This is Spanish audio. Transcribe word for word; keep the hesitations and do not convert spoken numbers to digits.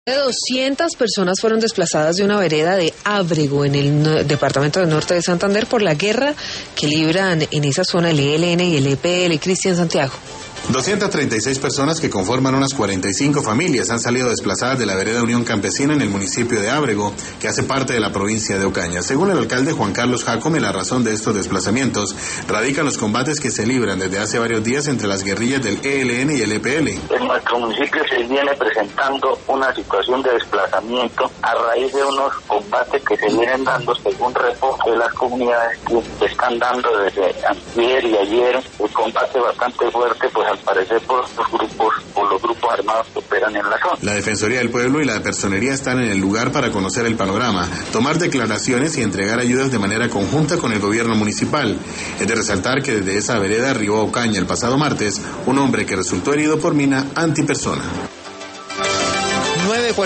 doscientas personas fueron desplazadas de una vereda de Ábrego en el no- departamento del norte de Santander por la guerra que libran en esa zona el E L N y el E P L. Cristian Santiago. doscientas treinta y seis personas que conforman unas cuarenta y cinco familias han salido desplazadas de la vereda Unión Campesina en el municipio de Ábrego, que hace parte de la provincia de Ocaña. Según el alcalde Juan Carlos Jacome, la razón de estos desplazamientos radica en los combates que se libran desde hace varios días entre las guerrillas del E L N y el E P L. En nuestro municipio se viene presentando una situación de desplazamiento a raíz de unos combates que se vienen dando según reporte de las comunidades que están dando desde ayer y ayer, un combate bastante fuerte, pues al parecer por los grupos, por los grupos armados que operan en la zona. La Defensoría del Pueblo y la Personería están en el lugar para conocer el panorama, tomar declaraciones y entregar ayudas de manera conjunta con el gobierno municipal. Es de resaltar que desde esa vereda arribó a Ocaña el pasado martes un hombre que resultó herido por mina antipersona.